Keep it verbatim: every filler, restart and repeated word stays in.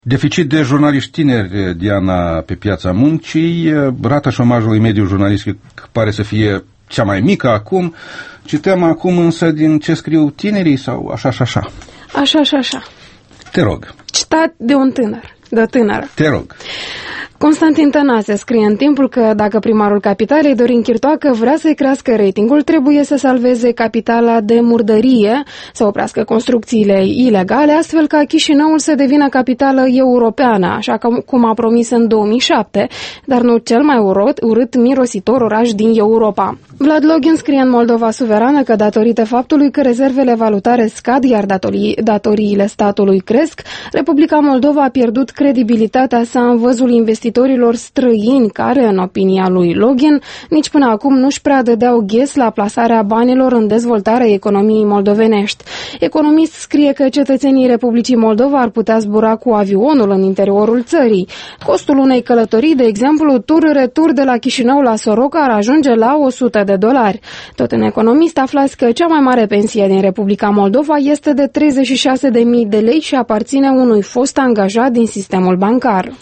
Deficit de jurnaliști tineri, Diana, pe piața muncii, rata șomajului mediu jurnalistic pare să fie cea mai mică acum. Citeam acum însă din ce scriu tinerii sau așa și așa? Așa și așa. Te rog. Citat de un tânăr, de o tânără. Te rog. Constantin Tănase scrie în Timpul că dacă primarul capitalei, Dorin Chirtoacă, vrea să-i crească ratingul, trebuie să salveze capitala de murdărie, să oprească construcțiile ilegale, astfel ca Chișinăul să devină capitală europeană, așa cum a promis în două mii șapte, dar nu cel mai urât, urât mirositor oraș din Europa. Vlad Login scrie în Moldova Suverană că datorită faptului că rezervele valutare scad, iar datorii, datoriile statului cresc, Republica Moldova a pierdut credibilitatea sa în văzul investitorilor străini care, în opinia lui Login, nici până acum nu-și prea dădeau ghes la plasarea banilor în dezvoltarea economiei moldovenești. Economist scrie că cetățenii Republicii Moldova ar putea zbura cu avionul în interiorul țării. Costul unei călătorii, de exemplu, tur-retur de la Chișinău la Soroca, ar ajunge la o sută de dolari. Tot în Economist aflați că cea mai mare pensie din Republica Moldova este de treizeci și șase de mii de lei și aparține unui fost angajat din sistemul bancar.